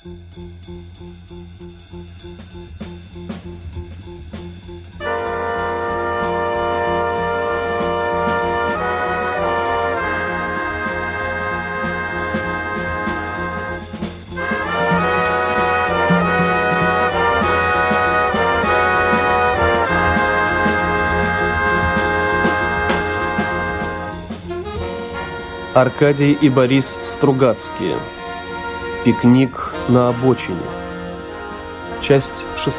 Аркадий и Борис Стругацкие. Пикник на обочине. Часть 6.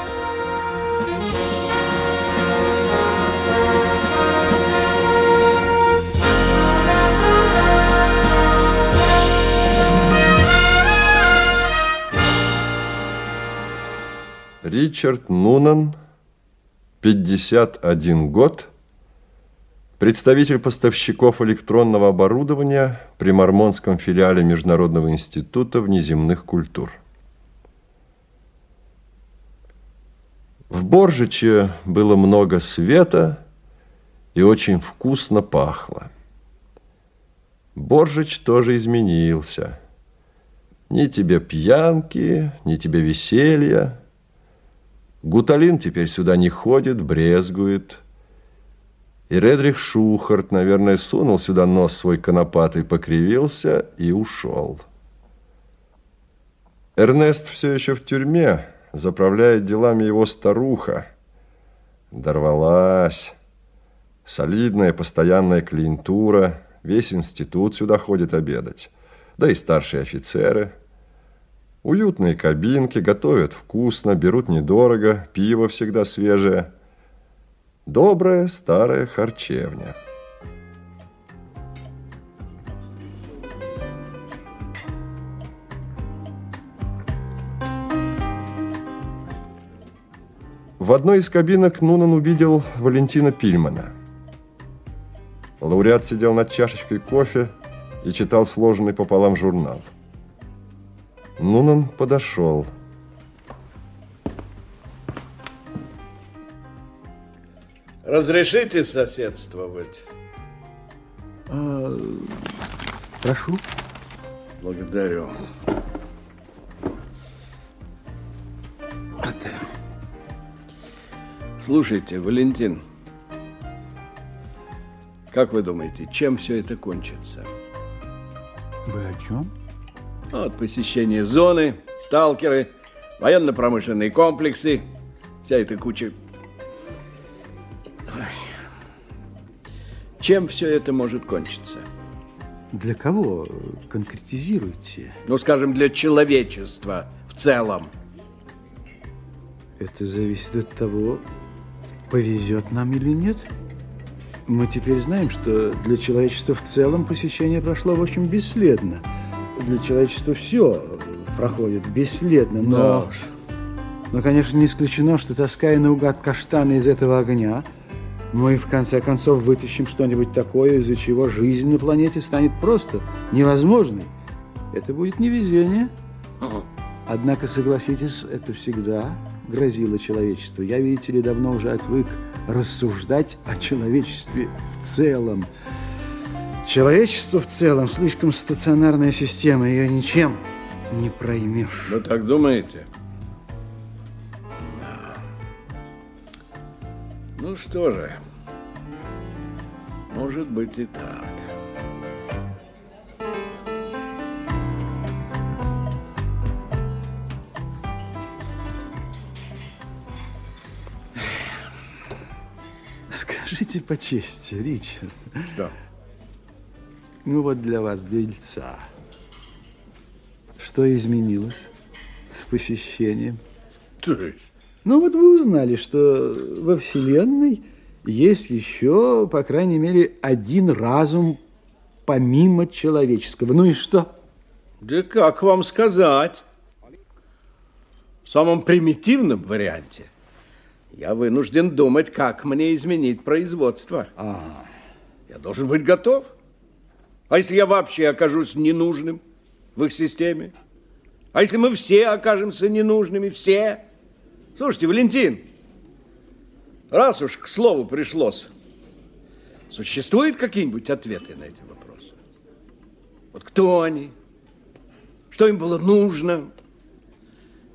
Ричард Нунан, 51 год, представитель поставщиков электронного оборудования при Мормонском филиале Международного института внеземных культур. В Боржиче было много света и очень вкусно пахло. Боржич тоже изменился. Ни тебе пьянки, ни тебе веселья. Гуталин теперь сюда не ходит, брезгует. И Редрих Шухарт, наверное, сунул сюда нос свой конопатый, покривился и ушел. Эрнест все еще в тюрьме, заправляет делами его старуха. Дорвалась. Солидная постоянная клиентура, весь институт сюда ходит обедать, да и старшие офицеры. Уютные кабинки, готовят вкусно, берут недорого, пиво всегда свежее. Добрая старая харчевня. В одной из кабинок Нунан увидел Валентина Пильмана. Лауреат сидел над чашечкой кофе и читал сложенный пополам журнал. Нунан подошел. Разрешите соседствовать? Прошу. Благодарю. Слушайте, Валентин, как вы думаете, чем все это кончится? Вы о чем? Вот посещение зоны, сталкеры, военно-промышленные комплексы, вся эта куча. Чем все это может кончиться? Для кого? Конкретизируйте. Ну, скажем, для человечества в целом. Это зависит от того, повезет нам или нет. Мы теперь знаем, что для человечества в целом посещение прошло, в общем, бесследно. Для человечества все проходит бесследно, но, конечно, не исключено, что, таская наугад каштаны из этого огня, мы, в конце концов, вытащим что-нибудь такое, из-за чего жизнь на планете станет просто невозможной. Это будет невезение. Однако, согласитесь, это всегда грозило человечеству. Я, видите ли, давно уже отвык рассуждать о человечестве в целом. Человечество в целом слишком стационарная система, ее ничем не проймешь. Вы так думаете? Ну что же, может быть и так. Скажите по чести, Ричард. Что? Ну вот для вас, дельца. Что изменилось с посещением? То есть? Ну вот вы узнали, что во Вселенной есть еще, по крайней мере, один разум помимо человеческого. Ну и что? Да как вам сказать? В самом примитивном варианте я вынужден думать, как мне изменить производство. Я должен быть готов. А если я вообще окажусь ненужным в их системе? А если мы все окажемся ненужными? Все? Слушайте, Валентин, раз уж к слову пришлось, существуют какие-нибудь ответы на эти вопросы? Вот кто они? Что им было нужно?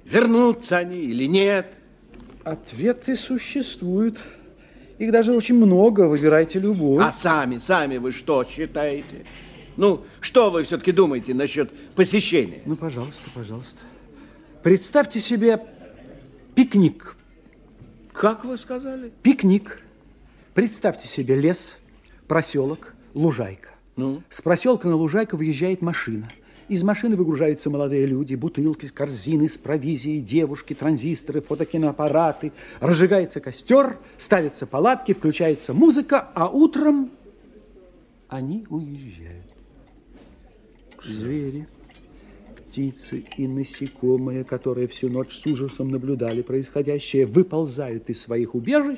вернутся они или нет? Ответы существуют. Их даже очень много, выбирайте любой. А сами вы что считаете? Ну, что вы все-таки думаете насчет посещения? Ну, пожалуйста, пожалуйста. Представьте себе пикник. Как вы сказали? Пикник. Представьте себе лес, проселок, лужайка. Ну? С проселка на лужайку въезжает машина. Из машины выгружаются молодые люди, бутылки, корзины с провизией, девушки, транзисторы, фотокиноаппараты. Разжигается костер, ставятся палатки, включается музыка, а утром они уезжают. Звери, птицы и насекомые, которые всю ночь с ужасом наблюдали происходящее, выползают из своих убежищ.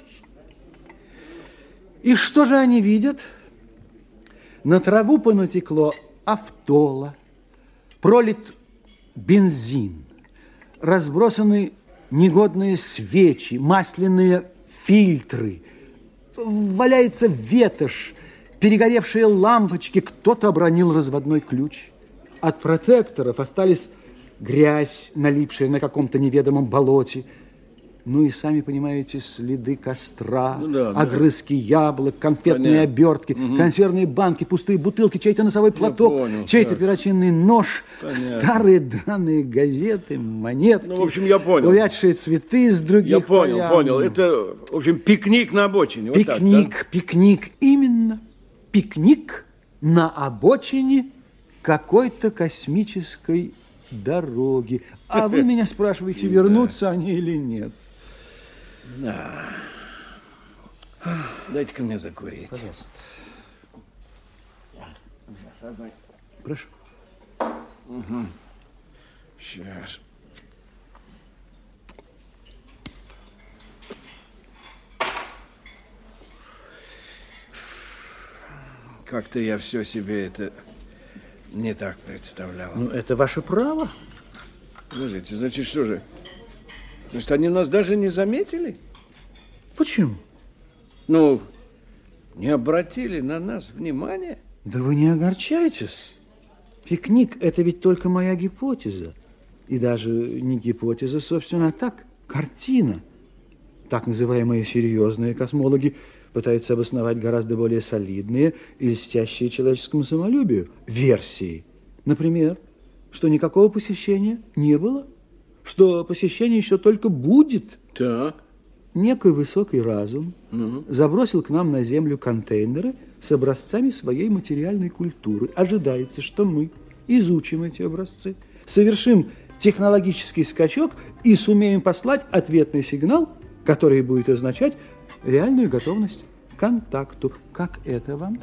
И что же они видят? На траву понатекло автола, пролит бензин, разбросаны негодные свечи, масляные фильтры, валяется ветошь, перегоревшие лампочки, кто-то обронил разводной ключ. От протекторов остались грязь, налипшая на каком-то неведомом болоте. Ну и сами понимаете, следы костра, огрызки яблок, конфетные обертки, консервные банки, пустые бутылки, чей-то носовой платок, чей-то перочинный нож, старые драные газеты, монетки. Ну, в общем, я понял. Увядшие цветы из других Я понял, полян. понял. Это, в общем, пикник на обочине. Пикник, вот так, да? пикник, именно. Пикник на обочине какой-то космической дороги. А вы меня спрашиваете, вернутся они или нет? Да. Дайте-ка мне закурить. Пожалуйста. Прошу. Угу. Сейчас. Как-то я все себе это не так представлял. Ну, это ваше право. Подождите, значит, что же? Значит, они нас даже не заметили? Почему? Ну, не обратили на нас внимания? Да вы не огорчайтесь. Пикник – это ведь только моя гипотеза. И даже не гипотеза, собственно, а так, картина. Так называемые серьезные космологи пытаются обосновать гораздо более солидные и льстящие человеческому самолюбию версии. Например, что никакого посещения не было, что посещение еще только будет. Так. Некий высокий разум забросил к нам на Землю контейнеры с образцами своей материальной культуры. Ожидается, что мы изучим эти образцы, совершим технологический скачок и сумеем послать ответный сигнал, который будет означать реальную готовность к контакту. Как это вам?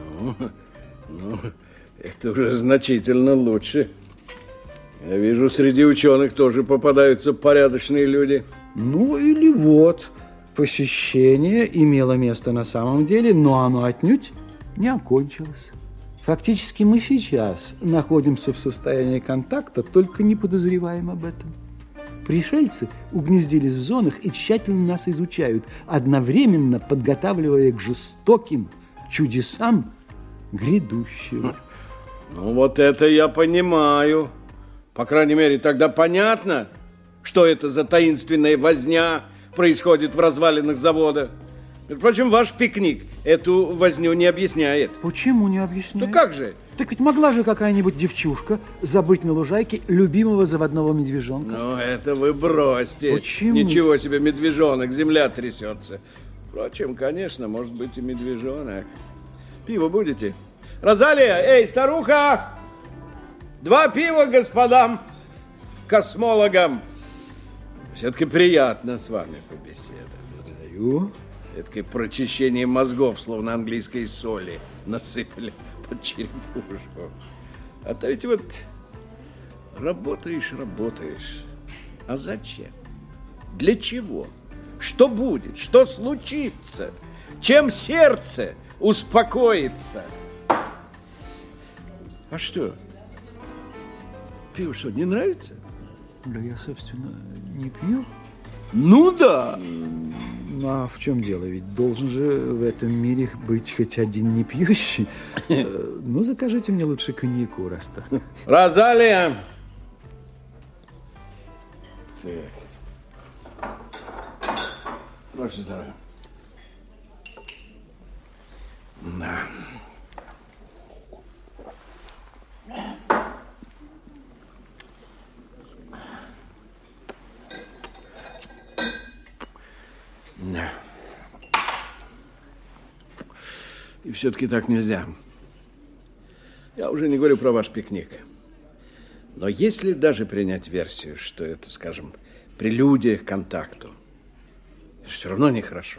Ну, это уже значительно лучше. Я вижу, среди ученых тоже попадаются порядочные люди. Ну или вот, посещение имело место на самом деле, но оно отнюдь не окончилось. Фактически мы сейчас находимся в состоянии контакта, только не подозреваем об этом. Пришельцы угнездились в зонах и тщательно нас изучают, одновременно подготавливая к жестоким чудесам грядущего. Ну вот это я понимаю. По крайней мере, тогда понятно, что это за таинственная возня происходит в развалинах завода. Между прочим, ваш пикник эту возню не объясняет. Почему не объясняет? Ну как же? Так ведь могла же какая-нибудь девчушка забыть на лужайке любимого заводного медвежонка. Ну это вы бросьте. Почему? Ничего себе, медвежонок, земля трясется. Впрочем, конечно, может быть и медвежонок. Пиво будете? Розалия, эй, старуха! 2 пива господам космологам. Все-таки приятно с вами побеседовать. Благодарю. Это прочищение мозгов, словно английской соли, насыпали под черепушку. А то ведь вот работаешь, а зачем? Для чего? Что будет? Что случится? Чем сердце успокоится? А что? Пиво что, не нравится? Да я, собственно, не пью. Ну да. Ну, а в чем дело? Ведь должен же в этом мире быть хоть один не пьющий. Ну, закажите мне лучше коньяку, раз так. Розалия, Ваше здоровье. Да. Да. И все-таки так нельзя. Я уже не говорю про ваш пикник. Но если даже принять версию, что это, скажем, прелюдия к контакту, все равно нехорошо.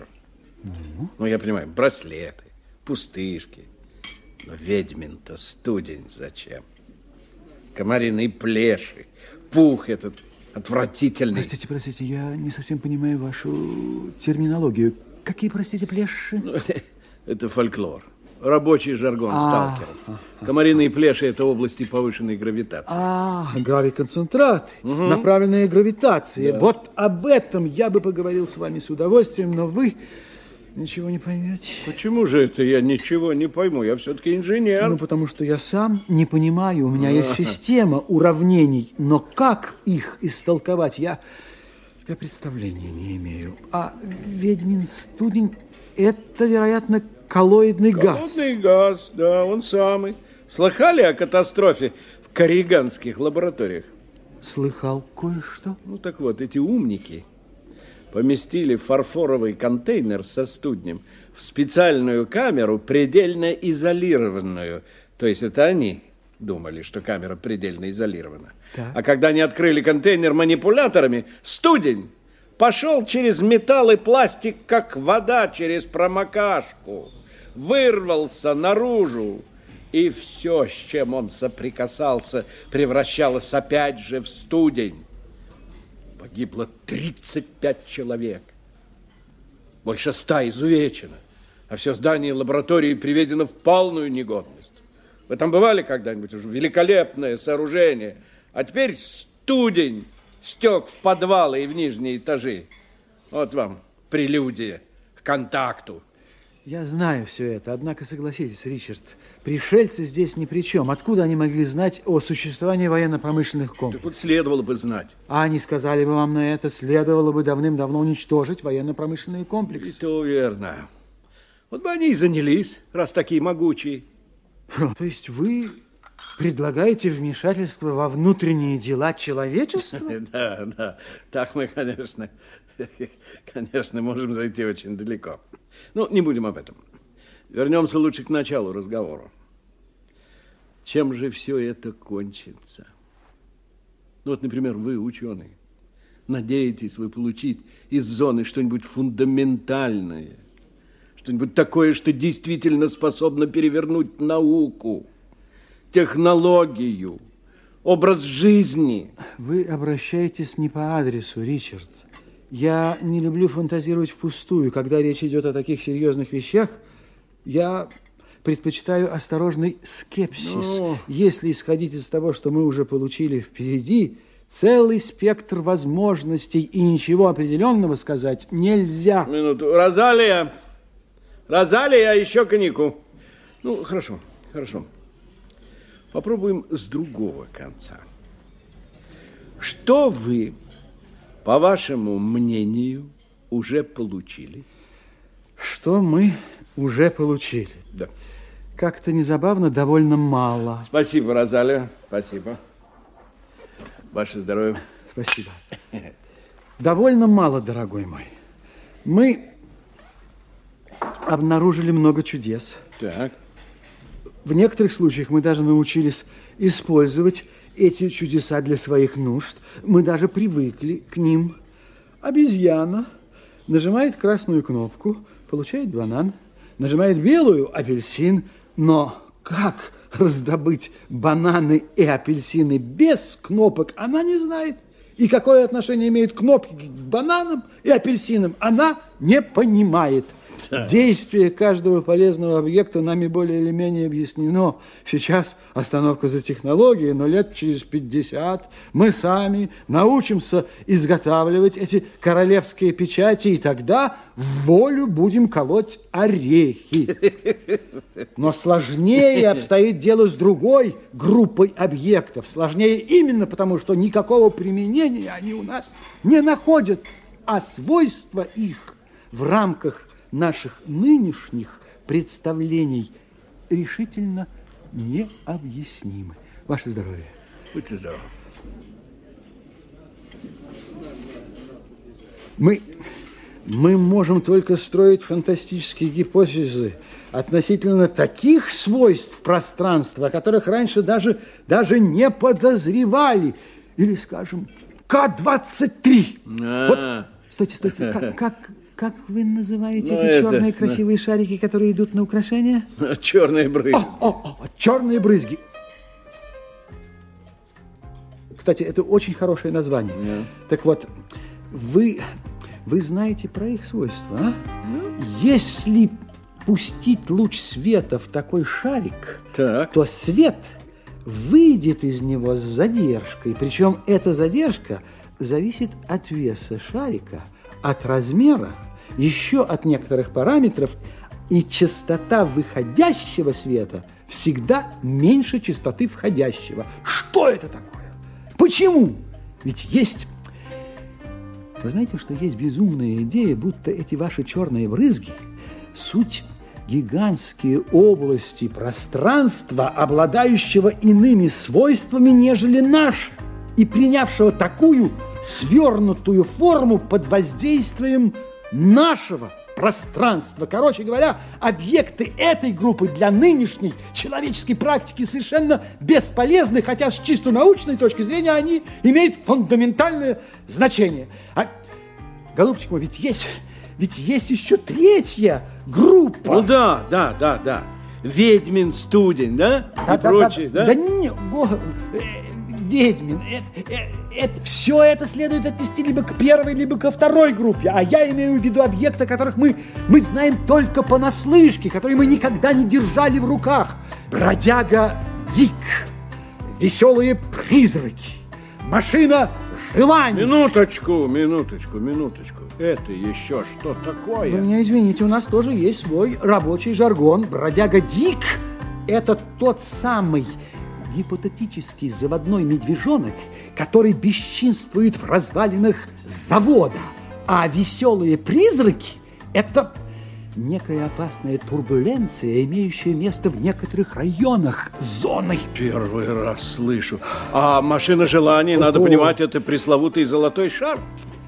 Ну, я понимаю, браслеты, пустышки. Но ведьмин-то студень зачем? Комариные плеши, пух этот отвратительный. Простите, я не совсем понимаю вашу терминологию. Какие, простите, плеши? Это фольклор. Рабочий жаргон сталкеров. Комариные плеши – это области повышенной гравитации. Гравиконцентраты, направленная гравитация. Да. Вот об этом я бы поговорил с вами с удовольствием, но вы ничего не поймете. Почему же это я ничего не пойму? Я все-таки инженер. Ну, потому что я сам не понимаю. У меня есть система уравнений, но как их истолковать, я представления не имею. А ведьмин студень – это, вероятно, коллоидный газ. Коллоидный газ, да, он самый. Слыхали о катастрофе в корриганских лабораториях? Слыхал кое-что. Ну, так вот, эти умники поместили фарфоровый контейнер со студнем в специальную камеру, предельно изолированную. То есть это они думали, что камера предельно изолирована. Так. А когда они открыли контейнер манипуляторами, студень пошел через металл и пластик, как вода через промокашку. Вырвался наружу, и все, с чем он соприкасался, превращалось опять же в студень. Погибло 35 человек. Больше 100 изувечено. А все здание лаборатории приведено в полную негодность. Вы там бывали когда-нибудь? Уже великолепное сооружение. А теперь студень стек в подвалы и в нижние этажи. Вот вам прелюдия к контакту. Я знаю все это, однако согласитесь, Ричард, пришельцы здесь ни при чем. Откуда они могли знать о существовании военно-промышленных комплексов? Так вот следовало бы знать. А они сказали бы вам на это, следовало бы давным-давно уничтожить военно-промышленные комплексы. И то верно. Вот бы они и занялись, раз такие могучие. То есть вы предлагаете вмешательство во внутренние дела человечества? Да. Так мы, конечно, можем зайти очень далеко. Ну, не будем об этом. Вернемся лучше к началу разговора. Чем же все это кончится? Ну, вот, например, вы, ученый, надеетесь вы получить из зоны что-нибудь фундаментальное, что-нибудь такое, что действительно способно перевернуть науку, технологию, образ жизни. Вы обращаетесь не по адресу, Ричард. Я не люблю фантазировать впустую. Когда речь идет о таких серьезных вещах, я предпочитаю осторожный скепсис. Если исходить из того, что мы уже получили впереди, целый спектр возможностей, и ничего определенного сказать нельзя. Минуту. Розалия, еще коньяку. Ну, хорошо. Попробуем с другого конца. Что вы, по вашему мнению, уже получили? Что мы уже получили? Да. Как-то незабавно, довольно мало. Спасибо, Розалия, спасибо. Ваше здоровье. Спасибо. Довольно мало, дорогой мой. Мы обнаружили много чудес. Так. В некоторых случаях мы даже научились использовать эти чудеса для своих нужд. Мы даже привыкли к ним. Обезьяна нажимает красную кнопку, получает банан, нажимает белую – апельсин. Но как раздобыть бананы и апельсины без кнопок, она не знает. И какое отношение имеют кнопки к бананам и апельсинам, она не понимает. Действие каждого полезного объекта нами более или менее объяснено. Сейчас остановка за технологией, но лет через 50 мы сами научимся изготавливать эти королевские печати, и тогда в волю будем колоть орехи. Но сложнее обстоит дело с другой группой объектов. Сложнее именно потому, что никакого применения они у нас не находят, а свойства их в рамках наших нынешних представлений решительно необъяснимы. Ваше здоровье. Будьте здоровы. Мы можем только строить фантастические гипотезы относительно таких свойств пространства, о которых раньше даже не подозревали. Или, скажем, К-23. Вот, стойте. Как вы называете эти черные красивые шарики, которые идут на украшения? Черные брызги. Черные брызги. Кстати, это очень хорошее название. Так вот, вы знаете про их свойства, а? Если пустить луч света в такой шарик, то свет выйдет из него с задержкой. Причем эта задержка зависит от веса шарика, от размера, еще от некоторых параметров, и частота выходящего света всегда меньше частоты входящего. Что это такое? Почему? Ведь есть... Вы знаете, что есть безумная идея, будто эти ваши черные брызги суть гигантские области пространства, обладающего иными свойствами, нежели наше, и принявшего такую свернутую форму под воздействием нашего пространства. Короче говоря, объекты этой группы для нынешней человеческой практики совершенно бесполезны, хотя с чисто научной точки зрения они имеют фундаментальное значение. Голубчик мой, ведь есть еще третья группа. Ну да. Ведьмин студень, да? И прочее, да? Да не, Ведьмин, все это следует отнести либо к первой, либо ко второй группе. А я имею в виду объекты, которых мы знаем только понаслышке, которые мы никогда не держали в руках. Бродяга Дик, веселые призраки, машина желаний. Минуточку. Это еще что такое? Вы меня извините, у нас тоже есть свой рабочий жаргон. Бродяга Дик – это тот самый гипотетический заводной медвежонок, который бесчинствует в развалинах завода. А веселые призраки – это некая опасная турбуленция, имеющая место в некоторых районах зоны. Первый раз слышу. А машина желаний, надо понимать, это пресловутый золотой шар.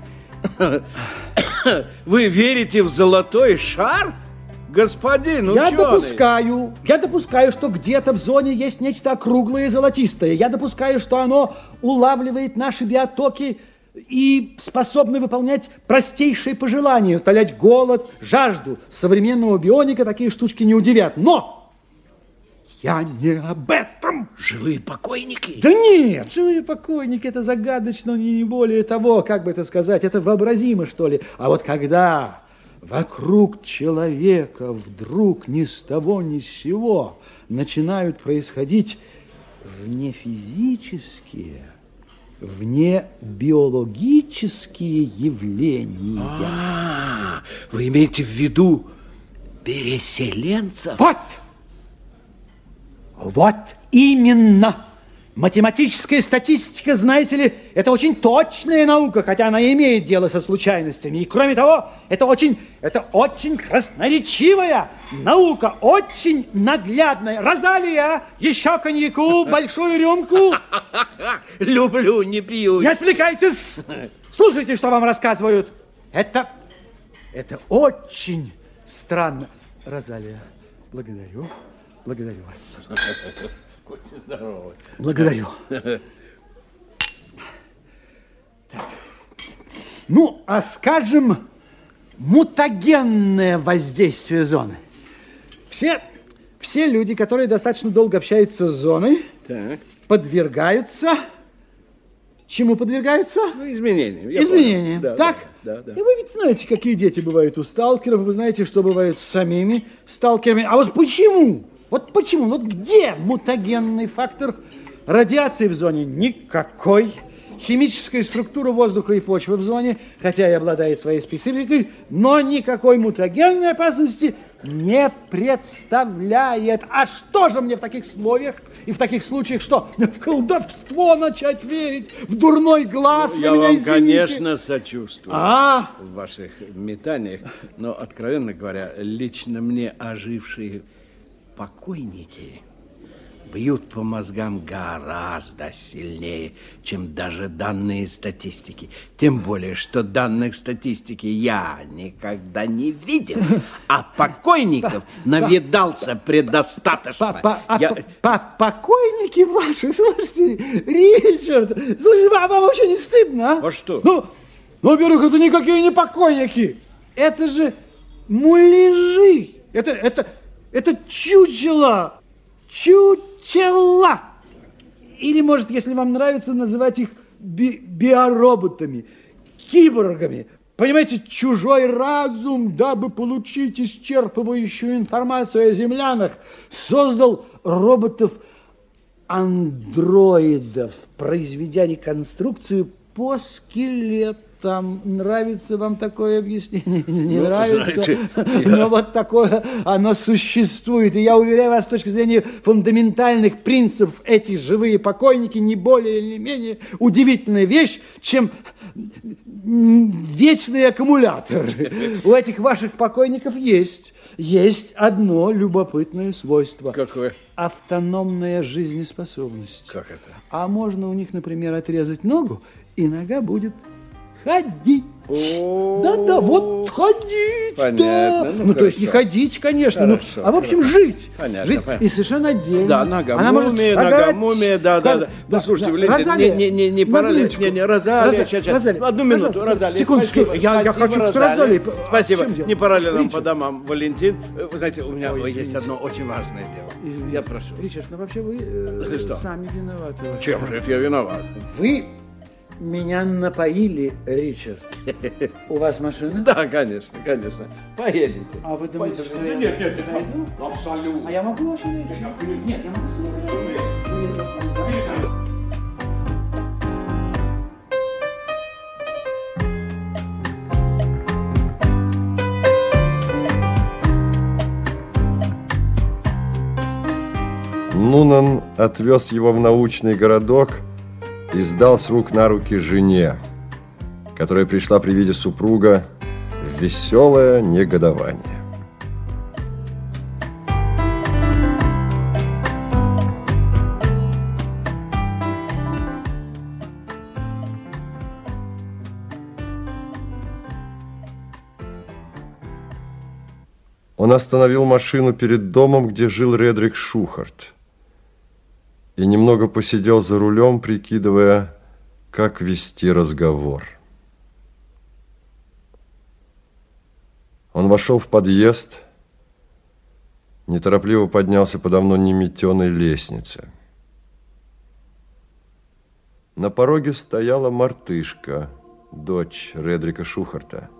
Вы верите в золотой шар? Господин ученый. Я допускаю, что где-то в зоне есть нечто округлое и золотистое. Я допускаю, что оно улавливает наши биотоки и способны выполнять простейшие пожелания, утолять голод, жажду. Современного бионика такие штучки не удивят. Но я не об этом. Живые покойники? Да нет, живые покойники, это загадочно, не более того, как бы это сказать, это вообразимо, что ли. А вот когда вокруг человека вдруг ни с того ни с сего начинают происходить внефизические, внебиологические явления. Вы имеете в виду переселенцев? Вот именно. Математическая статистика, знаете ли, это очень точная наука, хотя она и имеет дело со случайностями. И кроме того, это очень красноречивая наука, очень наглядная. Розалия, еще коньяку, большую рюмку. Люблю, не пью. Не отвлекайтесь. Слушайте, что вам рассказывают. Это очень странно. Розалия, благодарю вас. Будьте здоровы. Благодарю. Так. Ну, а скажем, мутагенное воздействие зоны. Все люди, которые достаточно долго общаются с зоной, подвергаются чему подвергаются? Ну, изменениям. Изменениям, да, так? Да, да. И вы ведь знаете, какие дети бывают у сталкеров, вы знаете, что бывает с самими сталкерами. А вот почему? Вот почему? Вот где мутагенный фактор? Радиации в зоне никакой. Химическая структура воздуха и почвы в зоне, хотя и обладает своей спецификой, но никакой мутагенной опасности не представляет. А что же мне в таких условиях и в таких случаях что? В колдовство начать верить, в дурной глаз? Я вы меня вам, извините. конечно, сочувствую А? в ваших метаниях, но, откровенно говоря, лично мне ожившие покойники бьют по мозгам гораздо сильнее, чем даже данные статистики. Тем более, что данных статистики я никогда не видел, а покойников навидался предостаточно. Покойники ваши, слушайте, Ричард, слушайте, вам вообще не стыдно, а? А что? Ну, во-первых, это никакие не покойники, это же муляжи, это чучело. Чучела! Или, может, если вам нравится, называть их биороботами, киборгами. Понимаете, чужой разум, дабы получить исчерпывающую информацию о землянах, создал роботов-андроидов, произведя реконструкцию по скелетам. Нравится вам такое объяснение? Не нравится? Знаете, Но вот такое оно существует. И я уверяю вас, с точки зрения фундаментальных принципов, эти живые покойники не более или менее удивительная вещь, чем вечный аккумулятор. У этих ваших покойников есть одно любопытное свойство. Какое? Автономная жизнеспособность. Как это? А можно у них, например, отрезать ногу, и нога будет ходить. Да-да, вот ходить. Понятно. Да. Ну, то есть не ходить, конечно, Хорошо, а в общем хорошо. жить. Понятно, Жить понятно. и совершенно отдельно. Да, нога Она может мумия, шагать. да. Ну, слушайте, Валентин, не пора ли? Не, Розалия, сейчас. Одну минуту, Розалия. Секундочку, я хочу с Розалией. Спасибо. Не пора ли нам Ричард. по домам, Валентин? Вы знаете, у меня есть одно очень важное дело. Извините. Я прошу. Ричард, ну вообще вы Что? сами виноваты. Чем же это я виноват? Вы меня напоили, Ричард. У вас машина? Да, конечно. Поедете. А вы думаете, что я... Нет, пойду? абсолютно. А я могу вашу речь? Нет, я могу слушать. Нунан отвез его в научный городок и сдал с рук на руки жене, которая пришла при виде супруга в веселое негодование. Он остановил машину перед домом, где жил Редрик Шухарт, и немного посидел за рулем, прикидывая, как вести разговор. Он вошел в подъезд, неторопливо поднялся по давно неметеной лестнице. На пороге стояла мартышка, дочь Редрика Шухарта.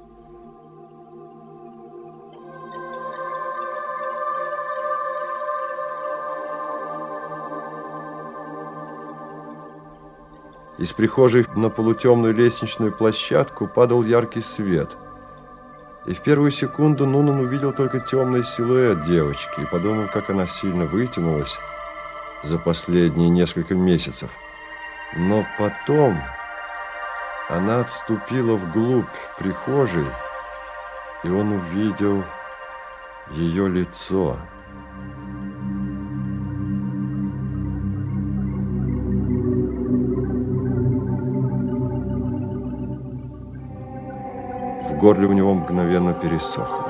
Из прихожей на полутемную лестничную площадку падал яркий свет. И в первую секунду Нунан увидел только темный силуэт девочки и подумал, как она сильно вытянулась за последние несколько месяцев. Но потом она отступила вглубь прихожей, и он увидел ее лицо. В горле у него мгновенно пересохло.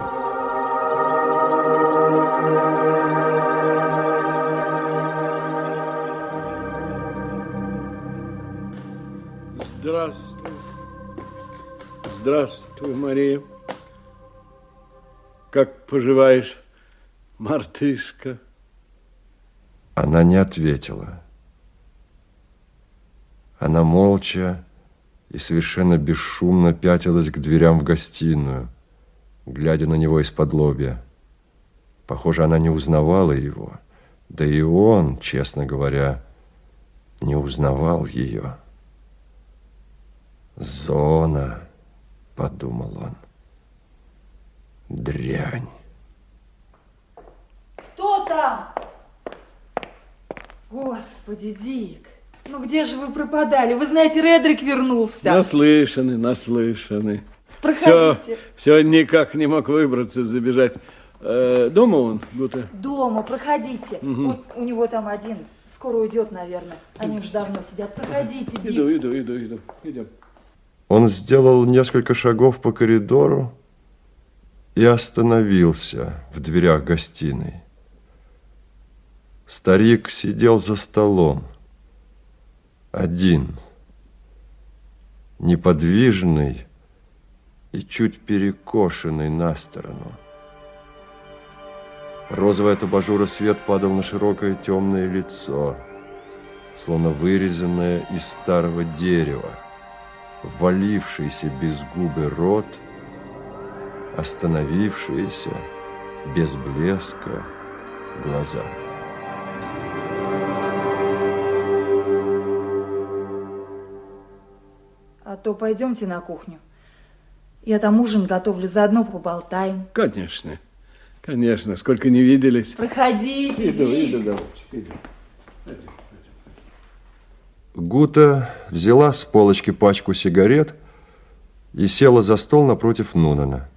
Здравствуй. Здравствуй, Мария. Как поживаешь, мартышка? Она не ответила. Она молча и совершенно бесшумно пятилась к дверям в гостиную, глядя на него из-подлобья. Похоже, она не узнавала его, да и он, честно говоря, не узнавал ее. «Зона», — подумал он, — «дрянь». Кто там? Господи, Дик, ну где же вы пропадали? Вы знаете, Редрик вернулся. Наслышаны. Проходите. Все никак не мог выбраться, забежать. Дома он, Гута? Дома, проходите. Вот у него там один. Скоро уйдет, наверное. Они уж давно сидят. Проходите, Дик. Иду. Идем. Он сделал несколько шагов по коридору и остановился в дверях гостиной. Старик сидел за столом, один, неподвижный и чуть перекошенный на сторону. Розовый от абажура свет падал на широкое темное лицо, словно вырезанное из старого дерева, ввалившийся без губы рот, остановившиеся без блеска глаза. А то пойдемте на кухню. Я там ужин готовлю, заодно поболтаем. Конечно, сколько не виделись. Проходите. Иду, голубчик, иду. Гута взяла с полочки пачку сигарет и села за стол напротив Нунана.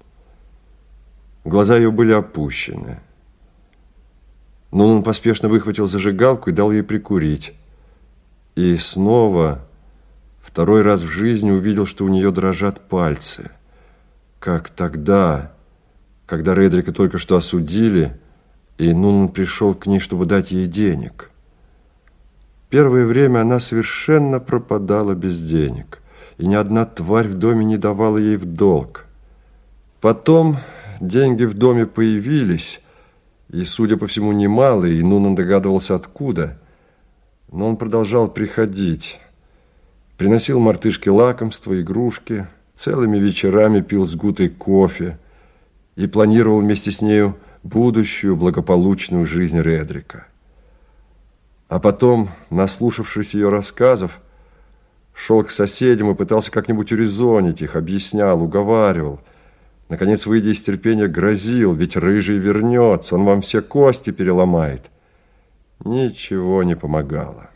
Глаза ее были опущены. Нунан поспешно выхватил зажигалку и дал ей прикурить. И снова, второй раз в жизни увидел, что у нее дрожат пальцы. Как тогда, когда Редрика только что осудили, и Нунан пришел к ней, чтобы дать ей денег. Первое время она совершенно пропадала без денег, и ни одна тварь в доме не давала ей в долг. Потом деньги в доме появились, и, судя по всему, немалые, и Нунан догадывался, откуда. Но он продолжал приходить. Приносил мартышке лакомства, игрушки, целыми вечерами пил с Гутой кофе и планировал вместе с нею будущую благополучную жизнь Редрика. А потом, наслушавшись ее рассказов, шел к соседям и пытался как-нибудь урезонить их, объяснял, уговаривал. Наконец, выйдя из терпения, грозил, ведь рыжий вернется, он вам все кости переломает. Ничего не помогало.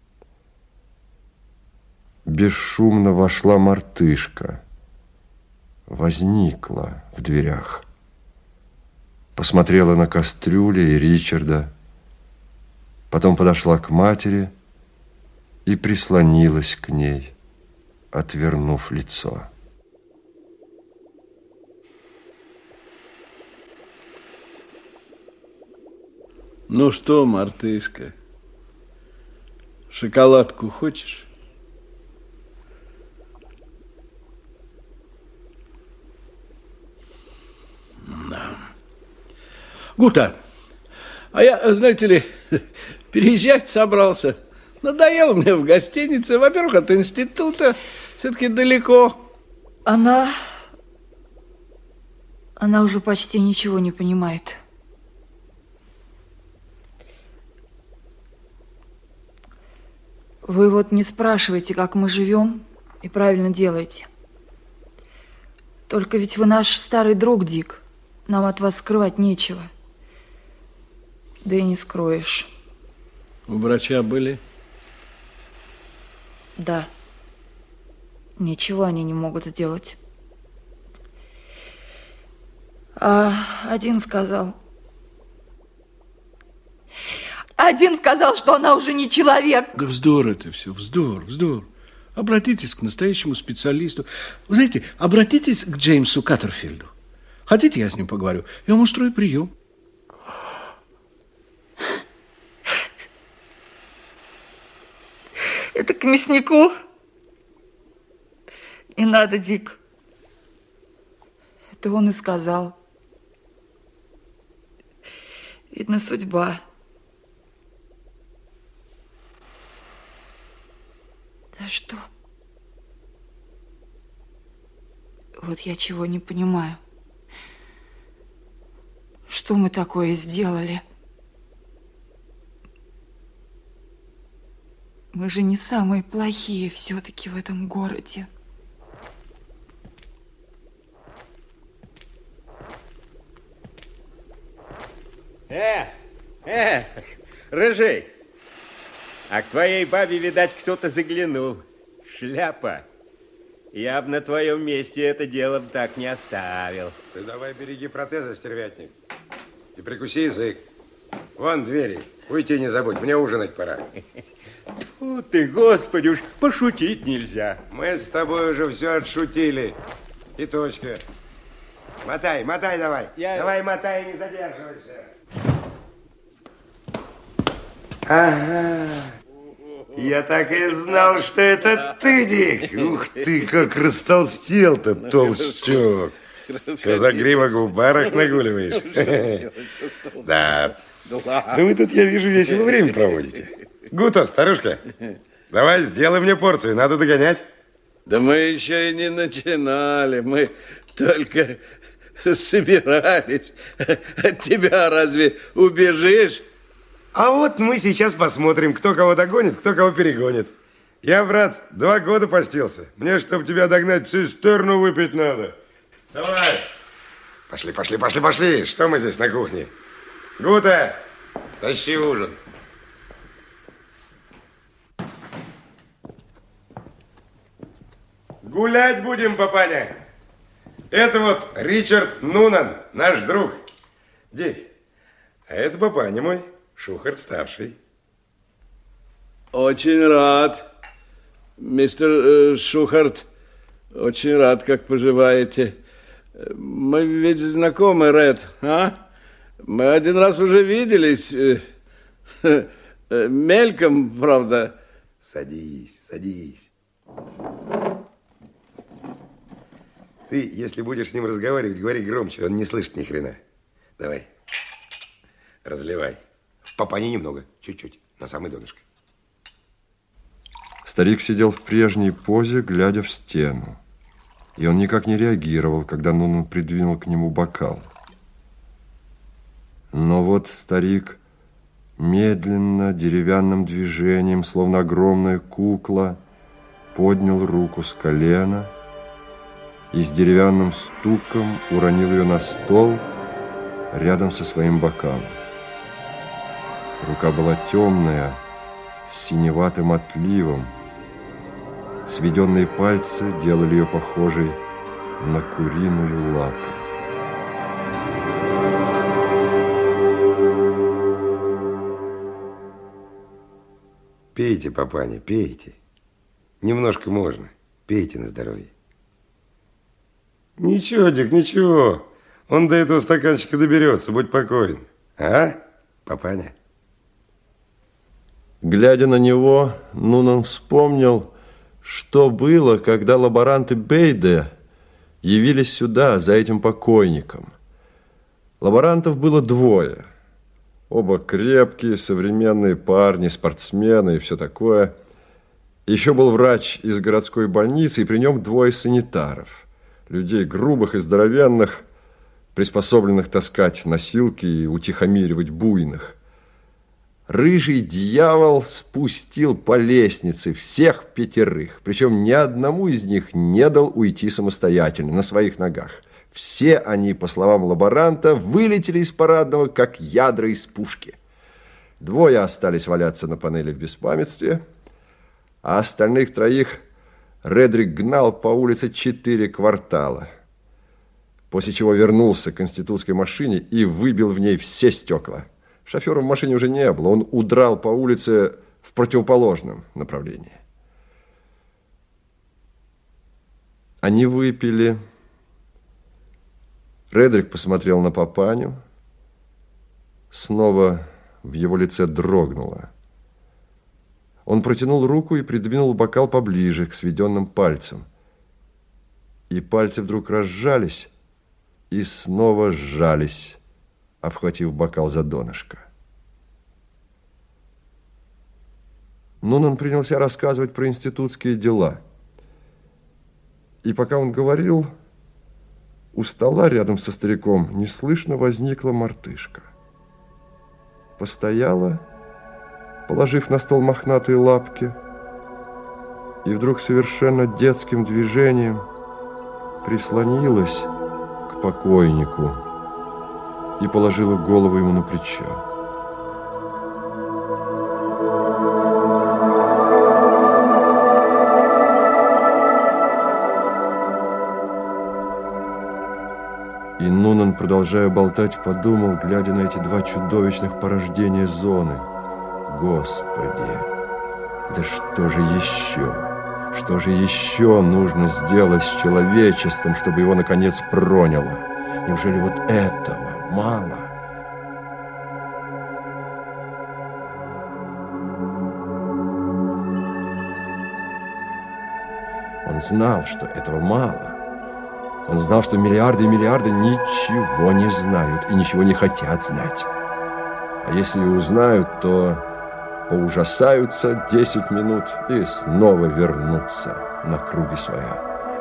Бесшумно вошла мартышка, возникла в дверях, посмотрела на кастрюли и Ричарда, потом подошла к матери и прислонилась к ней, отвернув лицо. Ну что, мартышка, шоколадку хочешь? Да. Гута, а я, знаете ли, переезжать собрался. Надоело мне в гостинице. Во-первых, от института все-таки далеко. Она уже почти ничего не понимает. Вы вот не спрашивайте, как мы живем, и правильно делаете. Только ведь вы наш старый друг, Дик. Нам от вас скрывать нечего. Да и не скроешь. У врача были? Да. Ничего они не могут сделать. А один сказал, что она уже не человек. Да вздор это все, вздор. Обратитесь к настоящему специалисту. Вы знаете, обратитесь к Джеймсу Каттерфилду. Хотите, я с ним поговорю? Я вам устрою прием. Это к мяснику? Не надо, Дик. Это он и сказал. Видно, судьба. Вот я чего не понимаю. Что мы такое сделали? Мы же не самые плохие все-таки в этом городе. Рыжий, а к твоей бабе, видать, кто-то заглянул. Шляпа. Я бы на твоем месте это дело так не оставил. Ты давай береги протезы, стервятник. И прикуси язык. Вон двери. Уйти не забудь, мне ужинать пора. Тьфу ты, Господи, уж пошутить нельзя. Мы с тобой уже все отшутили. И точка. Мотай, мотай давай. Давай мотай, не задерживайся. Ага. Я так и знал, что это ты, Дик. Ух ты, как растолстел-то, толстяк. Что за гривок в барах нагуливаешь? Да. Ну вы тут, я вижу, весело время проводите. Гута, старушка, давай сделай мне порцию, надо догонять. Да мы еще и не начинали, мы только собирались. От тебя разве убежишь? А вот мы сейчас посмотрим, кто кого догонит, кто кого перегонит. Я, брат, 2 года постился. Мне, чтобы тебя догнать, цистерну выпить надо. Давай. Пошли, пошли, пошли, пошли. Что мы здесь на кухне? Гута, тащи ужин. Гулять будем, папаня. Это вот Ричард Нунан, наш друг. Дик, а это папаня мой, Шухарт-старший. Очень рад, мистер Шухарт. Очень рад, как поживаете. Мы ведь знакомы, Ред, а? Мы один раз уже виделись. Мельком, правда. Садись, садись. Ты, если будешь с ним разговаривать, говори громче, он не слышит ни хрена. Давай, разливай. Папани немного, чуть-чуть, на самый донышко. Старик сидел в прежней позе, глядя в стену. И он никак не реагировал, когда Нунан придвинул к нему бокал. Но вот старик медленно, деревянным движением, словно огромная кукла, поднял руку с колена и с деревянным стуком уронил ее на стол рядом со своим бокалом. Рука была темная, с синеватым отливом. Сведенные пальцы делали ее похожей на куриную лапу. Пейте, папаня, пейте. Немножко можно. Пейте на здоровье. Ничего, Дик, ничего. Он до этого стаканчика доберется, будь покоен. А, папаня? Глядя на него, Нунан вспомнил, что было, когда лаборанты Бейде явились сюда, за этим покойником. Лаборантов было 2. Оба крепкие, современные парни, спортсмены и все такое. Еще был врач из городской больницы, и при нем 2 санитаров. Людей грубых и здоровенных, приспособленных таскать носилки и утихомиривать буйных. Рыжий дьявол спустил по лестнице всех 5, причем ни одному из них не дал уйти самостоятельно, на своих ногах. Все они, по словам лаборанта, вылетели из парадного, как ядра из пушки. 2 остались валяться на панели в беспамятстве, а остальных 3 Редрик гнал по улице 4 квартала, после чего вернулся к институтской машине и выбил в ней все стекла. Шофера в машине уже не было, он удрал по улице в противоположном направлении. Они выпили. Редрик посмотрел на папаню. Снова в его лице дрогнуло. Он протянул руку и придвинул бокал поближе к сведенным пальцам. И пальцы вдруг разжались и снова сжались, обхватив бокал за донышко. Нунан принялся рассказывать про институтские дела. И пока он говорил, у стола рядом со стариком неслышно возникла мартышка. Постояла, положив на стол мохнатые лапки, и вдруг совершенно детским движением прислонилась к покойнику и положила голову ему на плечо. И Нунан, продолжая болтать, подумал, глядя на эти два чудовищных порождения зоны: Господи, да что же еще? Что же еще нужно сделать с человечеством, чтобы его, наконец, проняло? Неужели вот этого мало? Он знал, что этого мало. Он знал, что миллиарды и миллиарды ничего не знают и ничего не хотят знать. А если и узнают, то поужасаются 10 минут и снова вернутся на круги своя.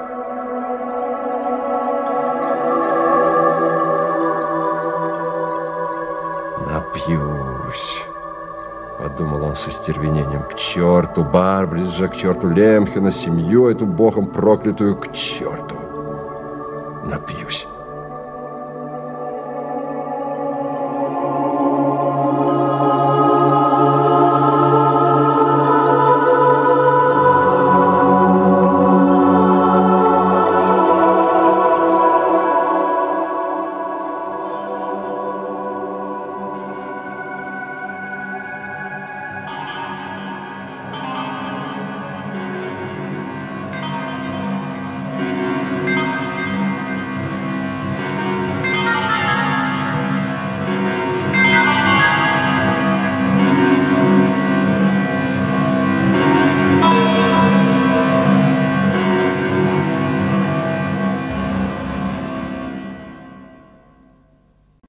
«Напьюсь», — подумал он со стервенением. «К черту Барбриджа, к черту Лемхена, семью эту богом проклятую, к черту! Напьюсь».